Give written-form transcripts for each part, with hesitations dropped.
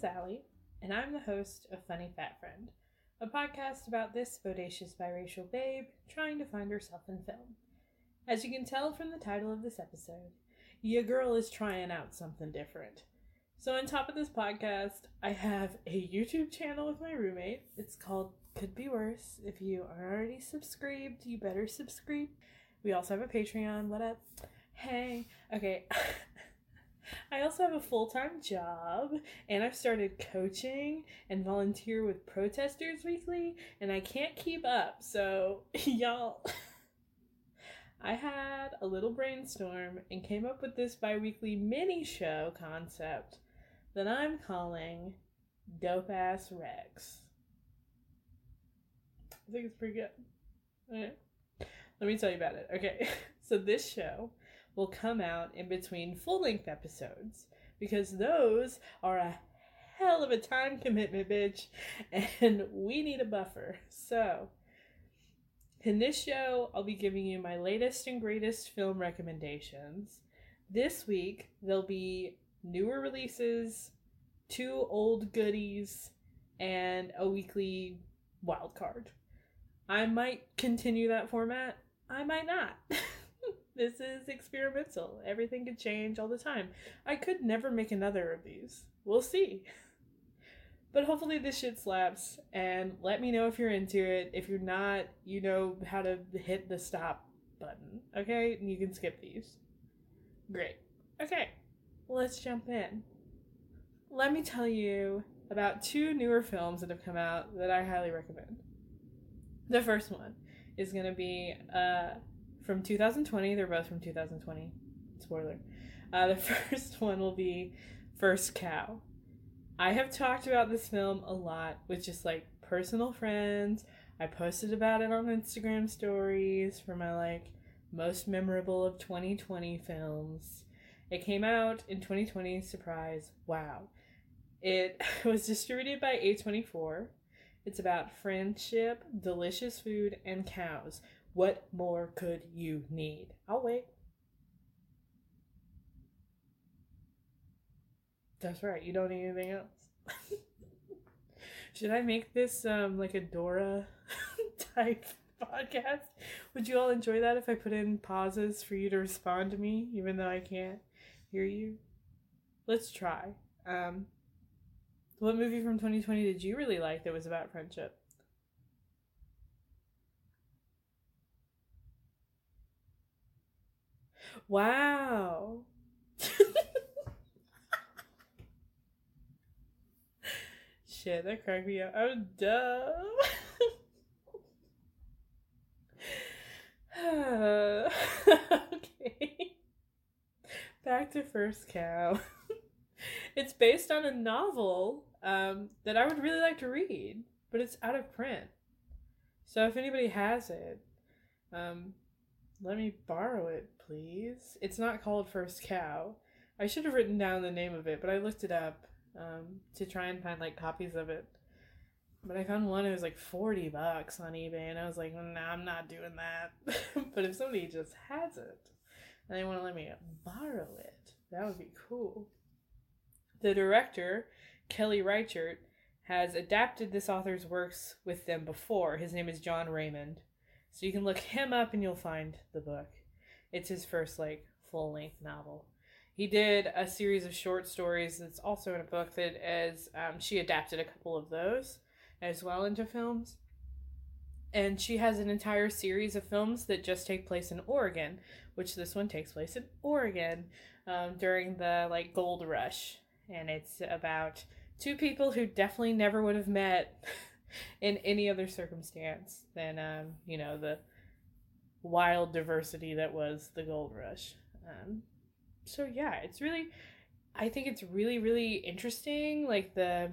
is Allie, and I'm the host of Funny Fat Friend, a podcast about this bodacious biracial babe trying to find herself in film. As you can tell from the title of this episode, your girl is trying out something different. So on top of this podcast, I have a YouTube channel with my roommate. It's called Could Be Worse. If you are already subscribed, you better subscribe. We also have a Patreon. What up? Hey. Okay. I also have a full-time job, and I've started coaching and volunteer with Protesters Weekly, and I can't keep up, so y'all, I had a little brainstorm and came up with this bi-weekly mini-show concept that I'm calling Dope Ass Rex. I think it's pretty good. Okay. Let me tell you about it. Okay, so this show will come out in between full-length episodes because those are a hell of a time commitment, bitch, and we need a buffer. So, in this show, I'll be giving you my latest and greatest film recommendations. This week, there'll be newer releases, 2 old goodies, and a weekly wild card. I might continue that format. I might not. This is experimental. Everything could change all the time. I could never make another of these. We'll see. But hopefully this shit slaps, and let me know if you're into it. If you're not, you know how to hit the stop button, okay? And you can skip these. Great. Okay, let's jump in. Let me tell you about 2 newer films that have come out that I highly recommend. The first one is going to be from 2020. They're both from 2020. Spoiler. The first one will be First Cow. I have talked about this film a lot with just like personal friends. I posted about it on Instagram stories for my most memorable of 2020 films. It came out in 2020. Surprise. Wow. It was distributed by A24. It's about friendship, delicious food, and cows. What more could you need? I'll wait. That's right, you don't need anything else. Should I make this like a Dora type podcast? Would you all enjoy that if I put in pauses for you to respond to me, even though I can't hear you? Let's try. What movie from 2020 did you really like that was about friendship? Wow. Shit, that cracked me up. I'm dumb. Okay. Back to First Cow. It's based on a novel that I would really like to read, but it's out of print. So if anybody has it, let me borrow it, please. It's not called First Cow. I should have written down the name of it, but I looked it up to try and find copies of it. But I found one, it was $40 on eBay, and I was like, nah, I'm not doing that. But if somebody just has it and they want to let me borrow it, that would be cool. The director, Kelly Reichardt, has adapted this author's works with them before. His name is John Raymond. So you can look him up and you'll find the book. It's his first full-length novel. He did a series of short stories that's also in a book that she adapted a couple of those as well into films. And she has an entire series of films that just take place in Oregon, which this one takes place in Oregon during the gold rush. And it's about 2 people who definitely never would have met in any other circumstance than, the wild diversity that was the gold rush. So yeah, I think it's really, really interesting, the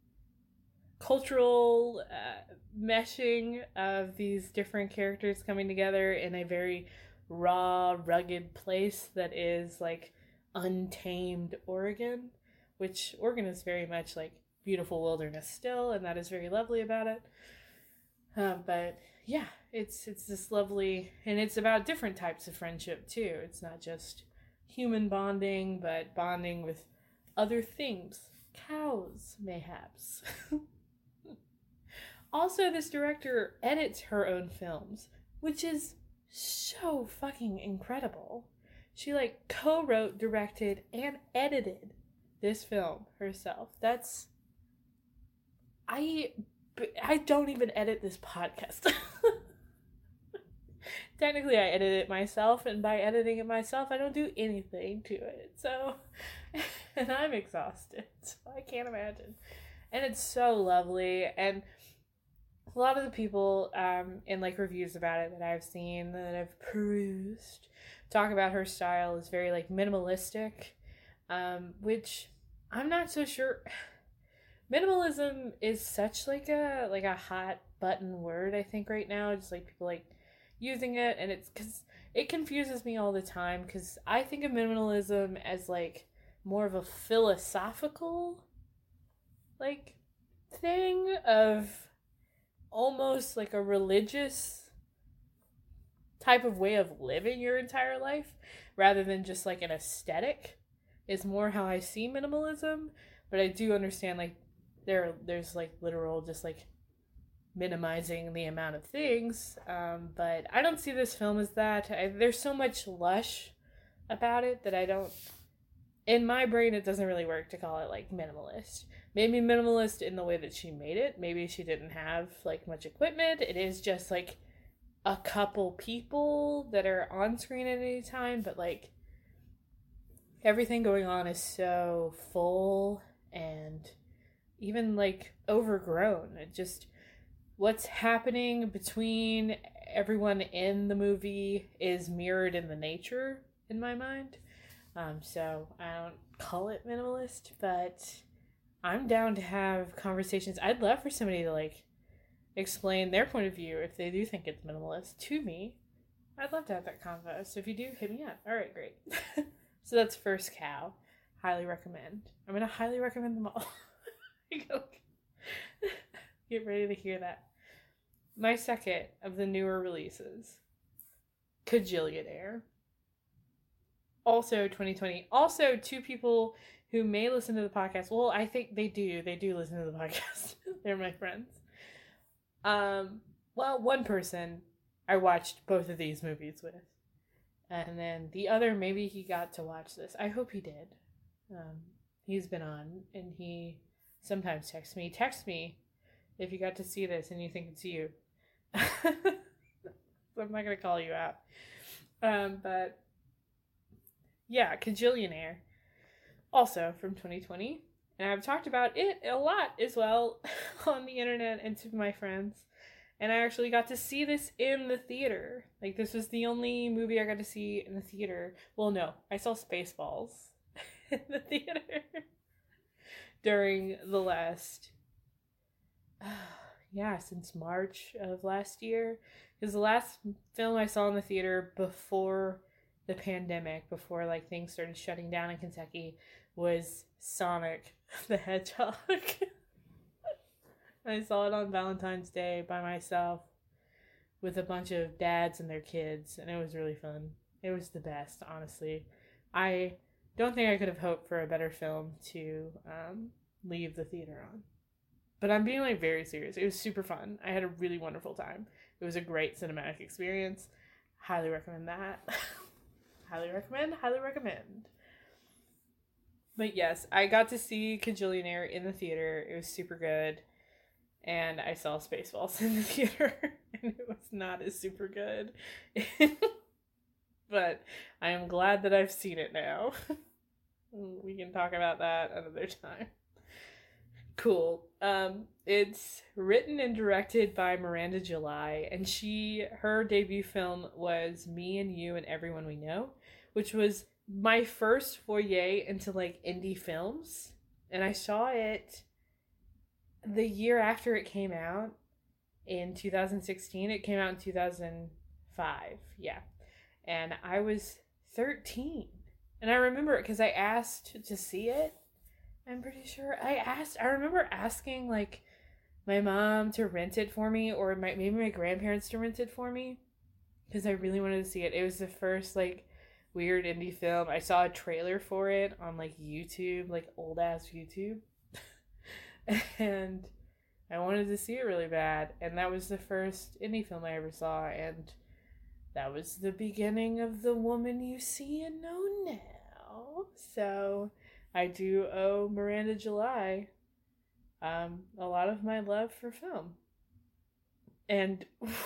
cultural meshing of these different characters coming together in a very raw, rugged place that is, untamed Oregon, which Oregon is very much, beautiful wilderness still, and that is very lovely about it. But yeah, it's this lovely, and it's about different types of friendship too. It's not just human bonding, but bonding with other things cows, mayhaps. Also, this director edits her own films, which is so fucking incredible. She like co-wrote, directed, and edited this film herself. I don't even edit this podcast. Technically, I edit it myself, and by editing it myself, I don't do anything to it. So, and I'm exhausted. So I can't imagine. And it's so lovely. And a lot of the people in like reviews about it that I've seen, that I've perused, talk about her style is very like minimalistic, which I'm not so sure. Minimalism is such like a hot button word, I think, right now. Just like people like using it, and it's because it confuses me all the time, because I think of minimalism as like more of a philosophical like thing, of almost like a religious type of way of living your entire life, rather than just like an aesthetic, is more how I see minimalism. But I do understand like there's like literal just like minimizing the amount of things, but I don't see this film as that. There's so much lush about it that I don't, in my brain it doesn't really work to call it like minimalist. Maybe minimalist in the way that she made it. Maybe she didn't have like much equipment. It is just like a couple people that are on screen at any time, but like everything going on is so full and even like overgrown. It just, what's happening between everyone in the movie is mirrored in the nature, in my mind. So I don't call it minimalist, but I'm down to have conversations. I'd love for somebody to like explain their point of view if they do think it's minimalist to me. I'd love to have that convo. So if you do, hit me up. All right, great. So that's First Cow. Highly recommend. I'm gonna highly recommend them all. Get ready to hear that. My second of the newer releases, Kajillionaire. Also 2020. Also, two people who may listen to the podcast. Well, I think they do. They do listen to the podcast. They're my friends. Well, one person I watched both of these movies with. And then the other, maybe he got to watch this. I hope he did. He's been on, and he sometimes texts me. Text me if you got to see this and you think it's you. So I'm not going to call you out. But yeah, Kajillionaire. Also from 2020. And I've talked about it a lot as well on the internet and to my friends. And I actually got to see this in the theater. Like, this was the only movie I got to see in the theater. Well, no, I saw Spaceballs in the theater during the last, since March of last year. Because the last film I saw in the theater before the pandemic, before like things started shutting down in Kentucky, was Sonic the Hedgehog. I saw it on Valentine's Day by myself with a bunch of dads and their kids, and it was really fun. It was the best, honestly. I don't think I could have hoped for a better film to leave the theater on. But I'm being like very serious. It was super fun. I had a really wonderful time. It was a great cinematic experience. Highly recommend that. Highly recommend. But yes, I got to see Kajillionaire in the theater. It was super good. And I saw Spaceballs in the theater, and it was not as super good. But I am glad that I've seen it now. We can talk about that another time. Cool. It's written and directed by Miranda July, and her debut film was Me and You and Everyone We Know, which was my first foray into like indie films. And I saw it the year after it came out in 2016. It came out in 2005. Yeah. And I was 13. And I remember it because I asked to see it. I'm pretty sure I remember asking like my mom to rent it for me, or maybe my grandparents to rent it for me, because I really wanted to see it. It was the first like weird indie film. I saw a trailer for it on like YouTube, like old ass YouTube. And I wanted to see it really bad, and that was the first indie film I ever saw, and that was the beginning of the woman you see and know now. So I do owe Miranda July a lot of my love for film. And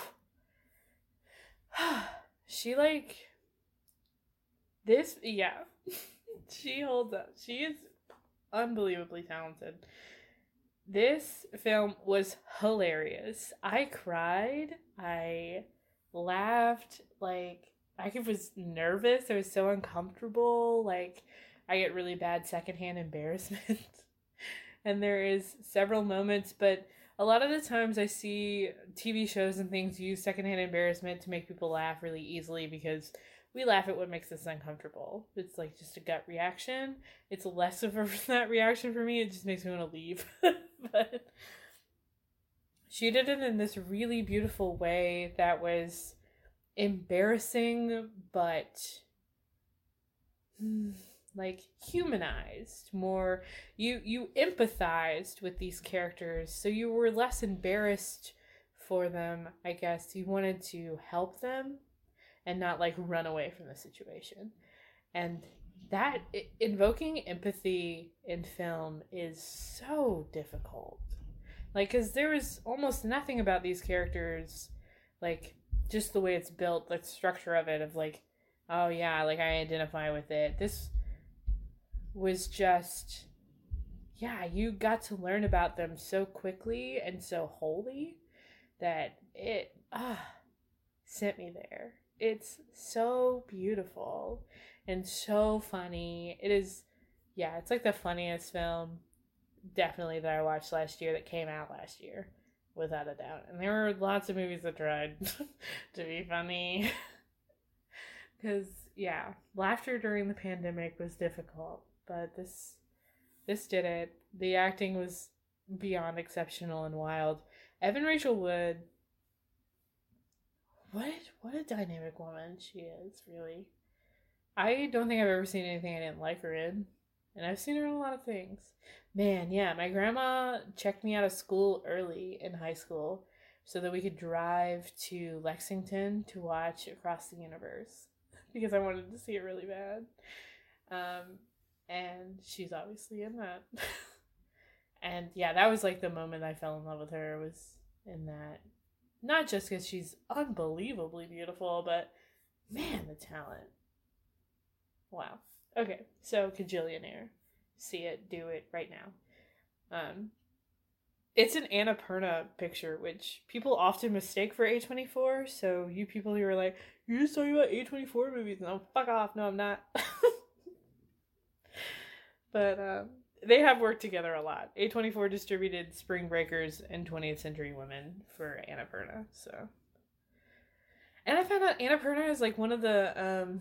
she like this, yeah. She holds up. She is unbelievably talented. This film was hilarious. I cried. I laughed. Like, I was nervous. I was so uncomfortable. Like, I get really bad secondhand embarrassment. And there is several moments, but a lot of the times I see TV shows and things use secondhand embarrassment to make people laugh really easily because we laugh at what makes us uncomfortable. It's like just a gut reaction. It's less of a that reaction for me. It just makes me want to leave. But she did it in this really beautiful way that was embarrassing, but like humanized more. You empathized with these characters, so you were less embarrassed for them. I guess you wanted to help them and not like run away from the situation. And that invoking empathy in film is so difficult. Like, because there was almost nothing about these characters, like just the way it's built, the structure of it, of like, oh yeah, like I identify with it. This was just, yeah, you got to learn about them so quickly and so wholly that it sent me there. It's so beautiful and so funny. It is, yeah, it's like the funniest film definitely that I watched last year, that came out last year, without a doubt. And there were lots of movies that tried to be funny. Because, yeah, laughter during the pandemic was difficult, but this did it. The acting was beyond exceptional and wild. Evan Rachel Wood, what a dynamic woman she is, really. I don't think I've ever seen anything I didn't like her in. And I've seen her in a lot of things. Man, yeah, my grandma checked me out of school early in high school so that we could drive to Lexington to watch Across the Universe because I wanted to see it really bad. And she's obviously in that. And yeah, that was like the moment I fell in love with her, was in that. Not just because she's unbelievably beautiful, but man, the talent. Wow. Okay, so Kajillionaire. See it, do it right now. It's an Annapurna picture, which people often mistake for A24. So you people who are like, you're just talking about A24 movies. No, fuck off. No, I'm not. But they have worked together a lot. A24 distributed Spring Breakers and 20th Century Women for Annapurna. So, and I found out Annapurna is like one of the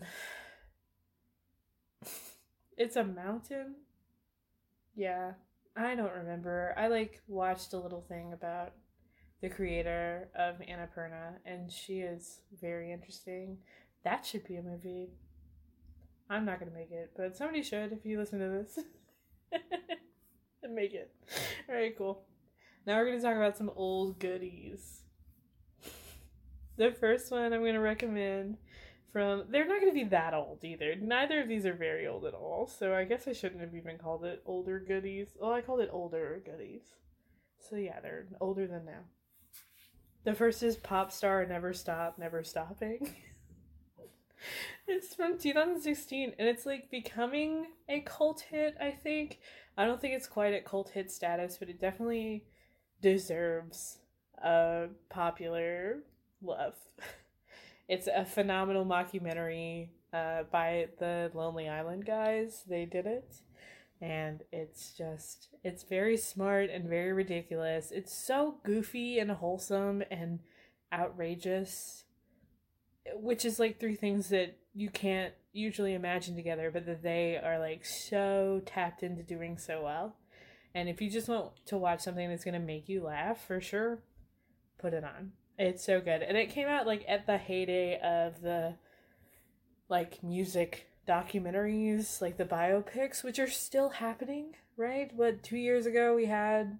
it's a mountain. Yeah, I don't remember. I like watched a little thing about the creator of Annapurna, and she is very interesting. That should be a movie. I'm not gonna make it, but somebody should if you listen to this. And make it. Alright, cool. Now we're gonna talk about some old goodies. The first one I'm gonna recommend from, they're not gonna be that old either. Neither of these are very old at all, so I guess I shouldn't have even called it older goodies. Well, I called it older goodies. So yeah, they're older than now. The first is Pop Star Never Stop, Never Stopping. It's from 2016, and it's like becoming a cult hit, I think. I don't think it's quite at cult hit status, but it definitely deserves a popular love. It's a phenomenal mockumentary by the Lonely Island guys. They did it. And it's very smart and very ridiculous. It's so goofy and wholesome and outrageous, which is like three things that you can't usually imagine together, but that they are like so tapped into doing so well. And if you just want to watch something that's going to make you laugh, for sure, put it on. It's so good. And it came out like at the heyday of the like music documentaries, like the biopics, which are still happening. right? What, 2 years ago we had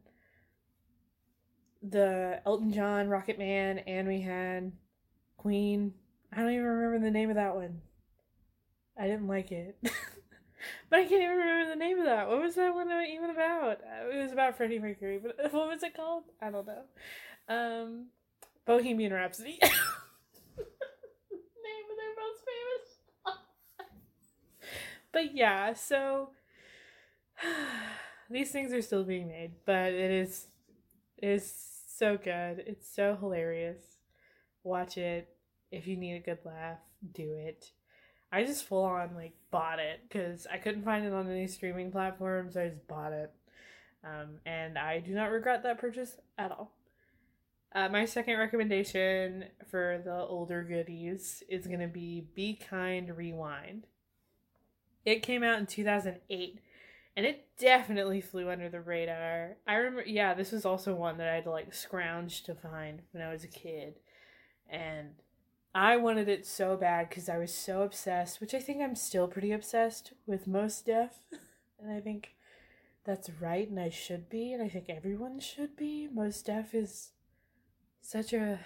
the Elton John Rocket Man and we had Queen. I don't even remember the name of that one. I didn't like it. But I can't even remember the name of that. What was that one even about? It was about Freddie Mercury, but what was it called? I don't know. Bohemian Rhapsody. Name of their most famous. But yeah, so these things are still being made, but it is so good. It's so hilarious. Watch it. If you need a good laugh, do it. I just full on like bought it because I couldn't find it on any streaming platforms. I just bought it. And I do not regret that purchase at all. My second recommendation for the older goodies is going to Be Kind Rewind. It came out in 2008 and it definitely flew under the radar. I remember, yeah, this was also one that I had to like scrounge to find when I was a kid. And I wanted it so bad because I was so obsessed, which I think I'm still pretty obsessed with Mos Def. And I think that's right and I should be, and I think everyone should be. Mos Def is such a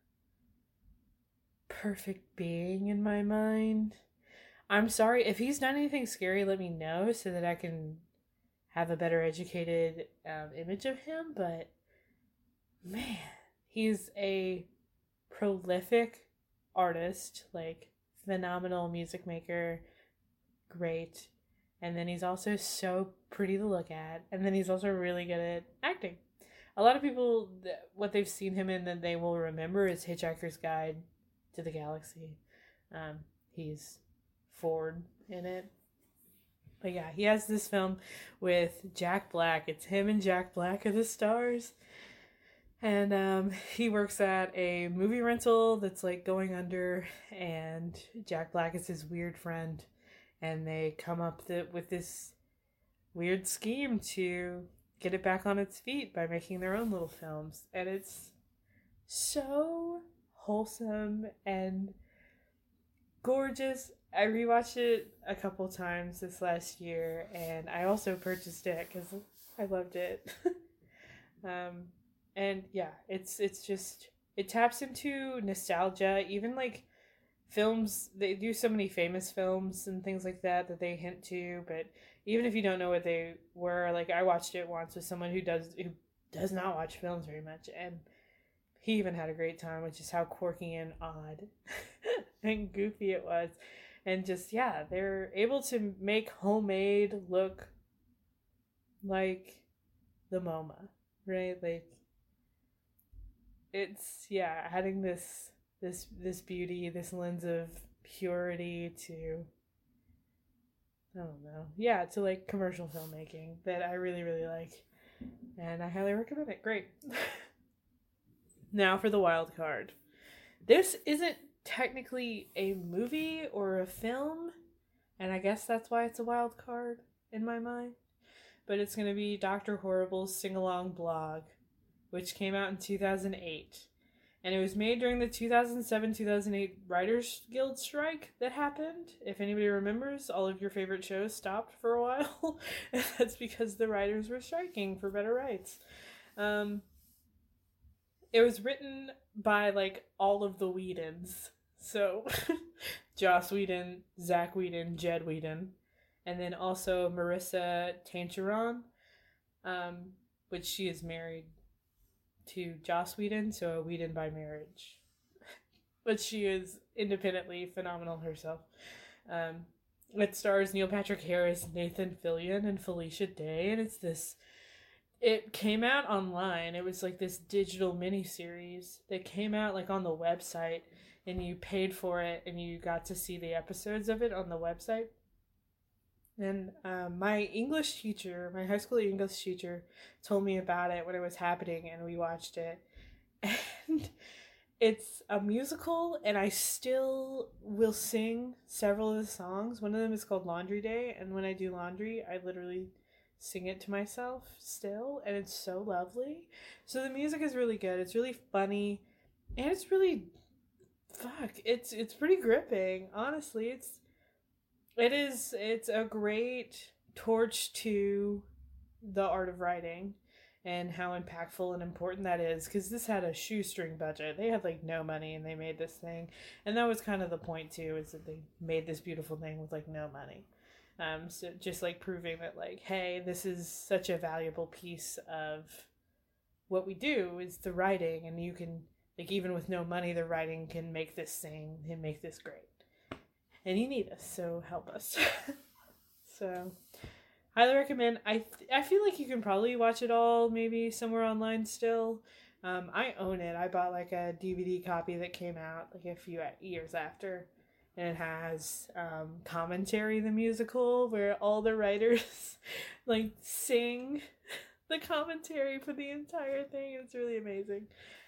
perfect being in my mind. I'm sorry, if he's done anything scary, let me know so that I can have a better educated image of him. But man, he's a prolific artist, like phenomenal music maker, great. And then he's also so pretty to look at. And then he's also really good at acting. A lot of people, what they've seen him in that they will remember is Hitchhiker's Guide to the Galaxy. He's Ford in it. But yeah, he has this film with Jack Black. It's him and Jack Black are the stars. And he works at a movie rental that's like going under, and Jack Black is his weird friend, and they come up with this weird scheme to get it back on its feet by making their own little films. And it's so wholesome and gorgeous. I rewatched it a couple times this last year, and I also purchased it because I loved it. And yeah, it's just, it taps into nostalgia. Even like films, they do so many famous films and things like that they hint to. But even if you don't know what they were, like I watched it once with someone who does not watch films very much, and he even had a great time, which is how quirky and odd and goofy it was. And just, yeah, they're able to make homemade look like the MoMA, right? Like, it's, yeah, adding this beauty, this lens of purity to, I don't know, yeah, to like commercial filmmaking that I really, really like. And I highly recommend it. Great. Now for the wild card. This isn't technically a movie or a film, and I guess that's why it's a wild card in my mind. But it's going to be Dr. Horrible's Sing-Along Blog, which came out in 2008. And it was made during the 2007-2008 Writers Guild strike that happened. If anybody remembers, all of your favorite shows stopped for a while. And that's because the writers were striking for better rights. It was written by like all of the Whedons. So Joss Whedon, Zach Whedon, Jed Whedon, and then also Marissa Tancharoen, which she is married to Joss Whedon, so a Whedon by marriage. But she is independently phenomenal herself. It stars Neil Patrick Harris, Nathan Fillion, and Felicia Day, and it came out online. It was like this digital miniseries that came out like on the website, and you paid for it, and you got to see the episodes of it on the website. And my English teacher, my high school English teacher, told me about it when it was happening, and we watched it. And it's a musical, and I still will sing several of the songs. One of them is called Laundry Day, and when I do laundry, I literally sing it to myself still, and it's so lovely. So the music is really good. It's really funny, and it's really it's pretty gripping. Honestly, it's a great torch to the art of writing and how impactful and important that is, because this had a shoestring budget. They had like no money and they made this thing, and that was kind of the point too, is that they made this beautiful thing with like no money. So just like proving that like, hey, this is such a valuable piece of what we do is the writing, and you can like, even with no money, the writing can make this thing and make this great. And you need us, so help us. So highly recommend. I feel like you can probably watch it all maybe somewhere online still. I own it. I bought like a DVD copy that came out like a few years after, and it has Commentary the musical, where all the writers like sing the commentary for the entire thing. It's really amazing.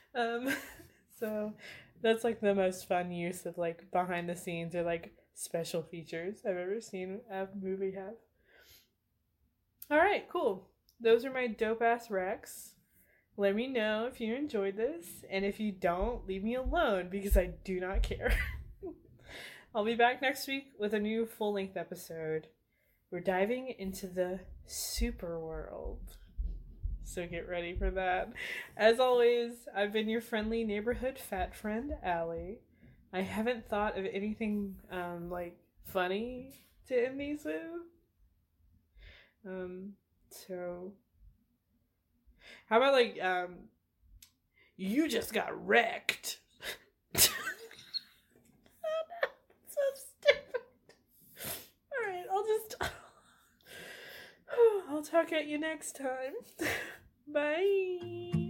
So that's like the most fun use of like behind the scenes or like special features I've ever seen a movie have. All right, cool. Those are my dope ass recs. Let me know if you enjoyed this, and if you don't, leave me alone because I do not care. I'll be back next week with a new full-length episode. We're diving into the super world, so get ready for that. As always, I've been your friendly neighborhood fat friend, Allie. I haven't thought of anything like funny to end these with. So how about like you just got wrecked. So stupid. Alright, I'll talk at you next time. Bye.